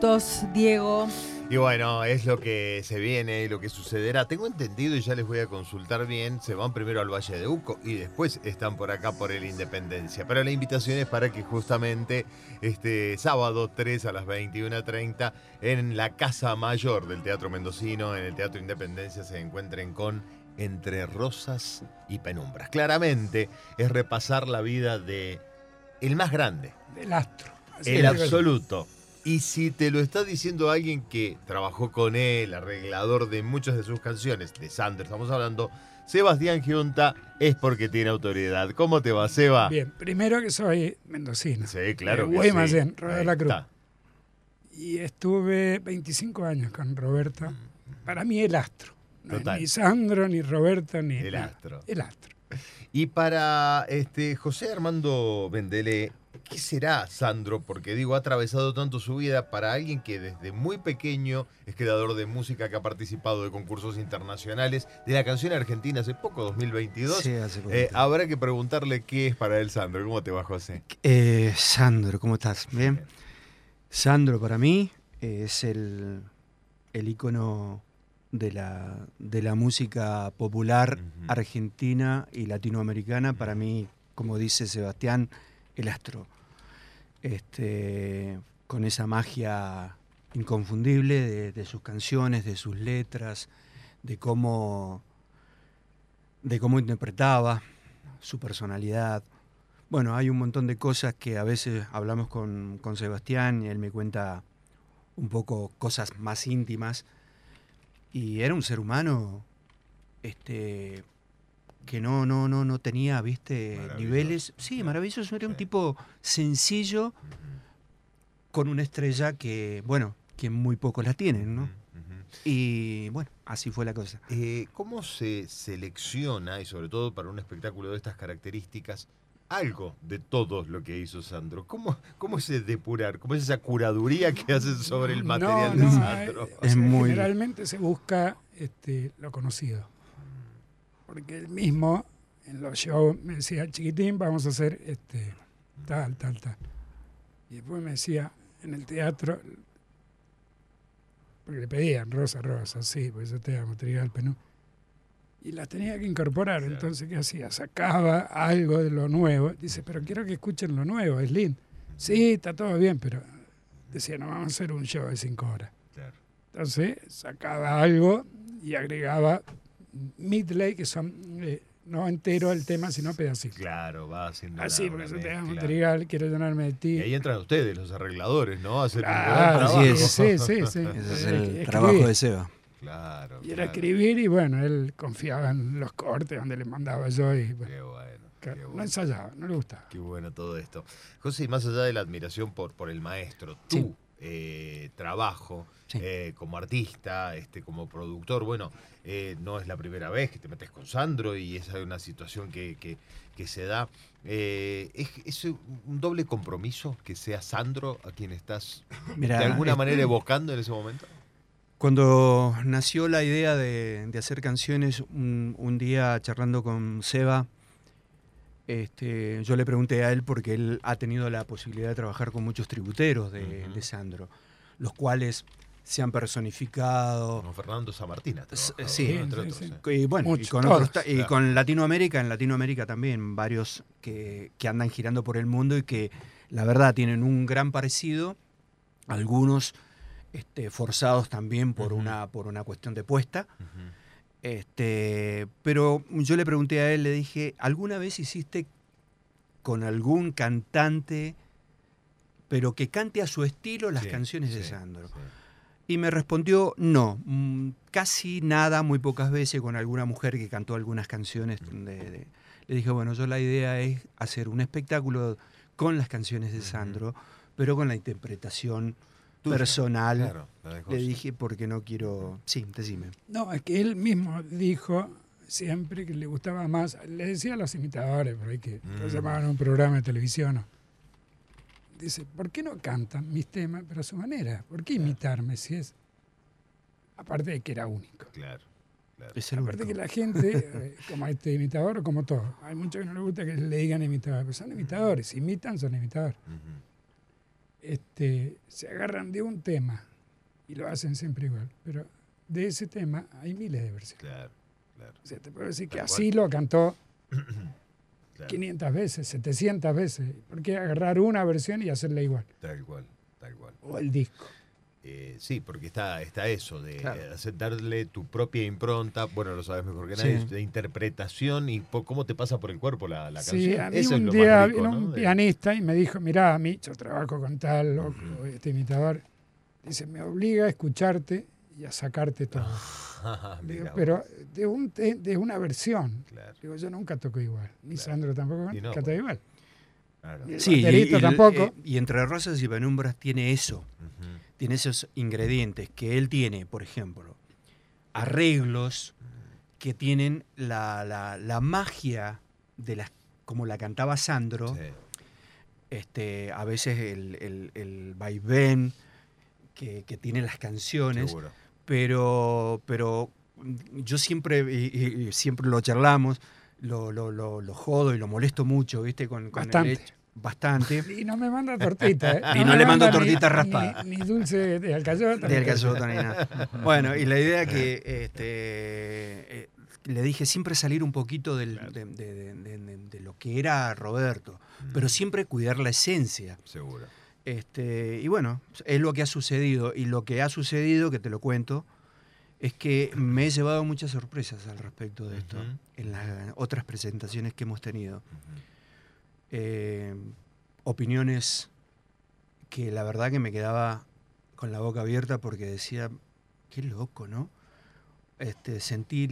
minutos, Diego. Y bueno, es lo que se viene y lo que sucederá. Tengo entendido, y ya les voy a consultar bien, se van primero al Valle de Uco y después están por acá por el Independencia. Pero la invitación es para que justamente este sábado 3 a las 21:30 en la Casa Mayor del Teatro Mendocino, en el Teatro Independencia, se encuentren con Entre Rosas y Penumbras. Claramente es repasar la vida de el más grande. Del astro. El absoluto. Y si te lo está diciendo alguien que trabajó con él, arreglador de muchas de sus canciones, de Sandro estamos hablando, Sebastián Giunta, es porque tiene autoridad. ¿Cómo te va, Seba? Bien, primero que soy mendocino. Sí, claro que Guaymallén, sí. Rodeo de la Cruz. Y estuve 25 años con Roberta. Para mí el astro. No es ni Sandro, ni Roberta, ni el nada. astro. El astro. Y para José Armando Bendelé, ¿qué será Sandro? Porque digo, ha atravesado tanto su vida para alguien que desde muy pequeño es creador de música, que ha participado de concursos internacionales, de la canción argentina hace poco, 2022. Sí, hace poco. Habrá que preguntarle qué es para él Sandro. ¿Cómo te va, José? Sandro, ¿cómo estás? ¿Bien? Sandro para mí es el ícono de la música popular argentina y latinoamericana. Para mí, como dice Sebastián, el astro. Con esa magia inconfundible de sus canciones, de sus letras, de cómo interpretaba, su personalidad. Bueno, hay un montón de cosas que a veces hablamos con Sebastián y él me cuenta un poco cosas más íntimas. Y era un ser humano que no tenía, niveles. Sí, maravilloso. Era un tipo sencillo con una estrella que muy pocos la tienen, ¿no? Y bueno, así fue la cosa. ¿Cómo se selecciona, y sobre todo para un espectáculo de estas características, algo de todo lo que hizo Sandro? ¿Cómo es ese depurar? ¿Cómo es esa curaduría que hacen sobre el material de Sandro? Generalmente se busca lo conocido. Porque él mismo en los shows me decía, chiquitín, vamos a hacer tal. Y después me decía, en el teatro, porque le pedían Rosa, sí, pues yo te amo, Trigal, Penú. Y las tenía que incorporar. Claro. Entonces, ¿qué hacía? Sacaba algo de lo nuevo. Dice, pero quiero que escuchen lo nuevo, es lindo. Sí, está todo bien, pero decía, no, vamos a hacer un show de 5 horas. Claro. Entonces, sacaba algo y agregaba medley, que son no entero el tema, sino pedacitos. Claro, va haciendo así, porque yo te amo, Trigal, quiero llenarme de ti. Y ahí entran ustedes, los arregladores, ¿no? A hacer un gran trabajo. Sí. Ese es el trabajo de Seba. Claro. Y era escribir, y bueno, él confiaba en los cortes donde le mandaba yo. Y, bueno, qué bueno. No ensayaba, no le gustaba. Qué bueno todo esto. José, más allá de la admiración por el maestro, tu trabajo como artista, como productor, bueno, no es la primera vez que te metes con Sandro y esa es una situación que se da. ¿Es un doble compromiso que sea Sandro a quien estás de alguna manera evocando en ese momento? Cuando nació la idea de hacer canciones, un día charlando con Seba, yo le pregunté a él porque él ha tenido la posibilidad de trabajar con muchos tributeros de Sandro, los cuales se han personificado. Con Fernando Samartina. Sí. Y bueno, y con otros, y con Latinoamérica, en Latinoamérica también, varios que andan girando por el mundo y que la verdad tienen un gran parecido, algunos forzados también por una cuestión de puesta. Pero yo le pregunté a él, le dije, ¿alguna vez hiciste con algún cantante, pero que cante a su estilo las canciones de Sandro? Sí. Y me respondió, no, casi nada, muy pocas veces, con alguna mujer que cantó algunas canciones. Le dije, bueno, yo la idea es hacer un espectáculo con las canciones de Sandro, pero con la interpretación personal. Claro, le dije, porque no quiero... Sí, decime. No, es que él mismo dijo siempre que le gustaba más, le decía a los imitadores, por ahí que lo llamaban a un programa de televisión, ¿no? Dice, ¿por qué no cantan mis temas, pero a su manera? ¿Por qué imitarme si es...? Aparte de que era único. Claro. Aparte que la gente, como imitador o como todo, hay muchos que no les gusta que le digan imitador, pero son imitadores, imitan, son imitadores. se agarran de un tema y lo hacen siempre igual. Pero de ese tema hay miles de versiones. Claro, claro. O sea, te puedo decir que Tal así cual. lo cantó Claro. 500 veces, 700 veces. ¿Por qué agarrar una versión y hacerla igual? Tal cual, tal cual. O el disco. Sí, porque está eso de Claro. darle tu propia impronta, bueno, lo sabes mejor que nadie, Sí. de interpretación y cómo te pasa por el cuerpo la Sí, canción. a mí Eso es un lo día más rico, vino ¿no? un De- pianista y me dijo, mirá, a mí yo trabajo con tal loco, este imitador. Dice, me obliga a escucharte y a sacarte todo. Le digo, Mirá pero vos, de una versión. claro, Digo, yo nunca toco igual. Ni Claro. Sandro tampoco Y no, canta bueno. igual. claro. Y el Sí, baterista tampoco. y Entre Rosas y Penumbras tiene eso. Ujú. Tiene esos ingredientes que él tiene, por ejemplo, arreglos que tienen la magia de las como la cantaba Sandro, Sí, a veces el vaivén que tienen las canciones, seguro. pero yo siempre, y siempre lo charlamos, lo jodo y lo molesto mucho, ¿viste? Con Bastante. el hecho. Bastante. Y no me manda tortita. ¿eh? Y no le mando manda tortita ni- raspada. Ni dulce de alcayota. Del calzotón ni nada. Bueno, y la idea que le dije siempre salir un poquito Claro. de lo que era Roberto, pero siempre cuidar la esencia. Seguro. Y bueno, es lo que ha sucedido. Y lo que ha sucedido, que te lo cuento, es que me he llevado muchas sorpresas al respecto de esto, Ujú. en las otras presentaciones que hemos tenido. Ujú. Opiniones que la verdad que me quedaba con la boca abierta porque decía, qué loco, ¿no? Sentí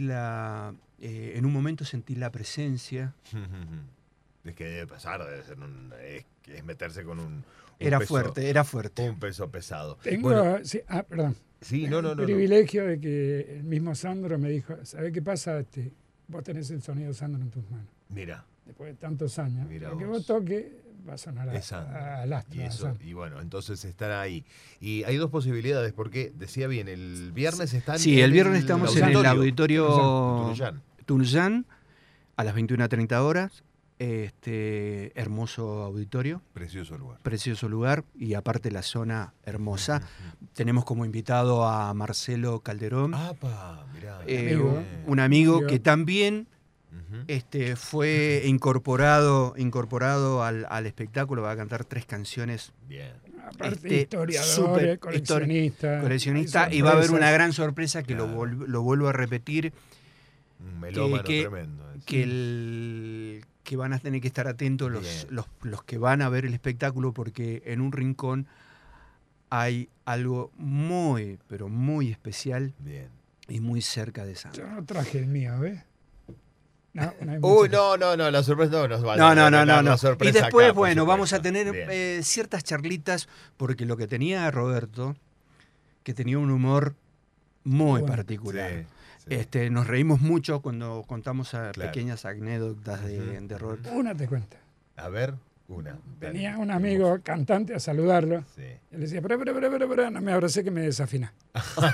en un momento sentí la presencia. Es que debe pasar, debe ser es meterse con un Era peso, fuerte, era fuerte. un peso pesado. Tengo, Bueno, perdón. sí, no. El privilegio de que el mismo Sandro me dijo, ¿sabés qué pasa? Vos tenés el sonido Sandro en tus manos. Mira, Después de tantos años. Mirá Lo que vos. vos toques va a sonar es Sandro. al astro. Y a eso, Sandro. y bueno, entonces estará ahí. Y hay dos posibilidades, porque decía bien, el viernes están Sí, en el viernes estamos en el auditorio Tunuyán. Tunuyán a las 21:30 horas. Hermoso auditorio, Precioso lugar. precioso lugar y aparte la zona hermosa. Ujú. Tenemos como invitado a Marcelo Calderón, Apa, mirá. Amigo. un amigo Amigo. que también Ujú. fue incorporado al espectáculo, va a cantar 3 canciones, Bien. Aparte, historiador, súper coleccionista. coleccionista, hay y va a haber sorpresas. una gran sorpresa que Claro. lo vuelvo a repetir, Un melómano que- tremendo. que van a tener que estar atentos Bien. los que van a ver el espectáculo, porque en un rincón hay algo muy, pero muy especial Bien. y muy cerca de Sandro. Yo no traje el mío, ¿ves? No hay Uy, mucho. no, la sorpresa no nos va a No. dar la Y sorpresa después, acá, por bueno, vamos a supuesto. tener Bien. ciertas charlitas, porque lo que tenía Roberto, que tenía un humor muy Bueno. particular. Sí, sí. Nos reímos mucho cuando contamos Claro. pequeñas anécdotas de Ujú. Roberto. Una te cuento. A ver, una. Venía Dale. un amigo cantante a saludarlo. Sí. Y le decía, pero, no me abracé que me desafina. Bueno,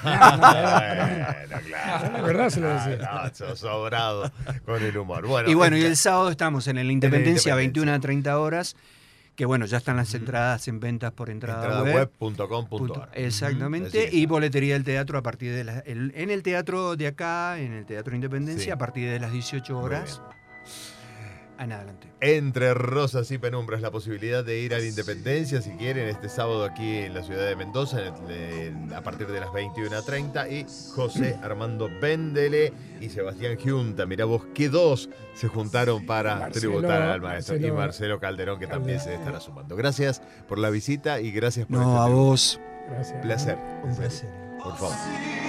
claro. La verdad se lo decía. No, sos sobrado con el humor. Bueno, Y bueno, y esta- el sábado estamos en el Independencia, Independencia. 21:30 horas, que bueno, ya están las Ujú. entradas en ventas por entrada web. entradaweb.com.ar. Exactamente, Ujú, así y está. boletería del teatro a partir de en el teatro de acá, en el Teatro Independencia, Sí. a partir de las 18 Muy horas bien. en adelante. Entre rosas y penumbras, la posibilidad de ir a la Independencia, si quieren, este sábado aquí en la ciudad de Mendoza, a partir de las 21:30. Y José Armando Bendele y Sebastián Giunta. Mirá vos, que dos se juntaron para Marcelo- tributar al maestro. Y Marcelo Marcelo Calderón, que también se estará sumando. Gracias por la visita y gracias por No, este a tributo. vos. Gracias. Placer. Un placer. Por favor.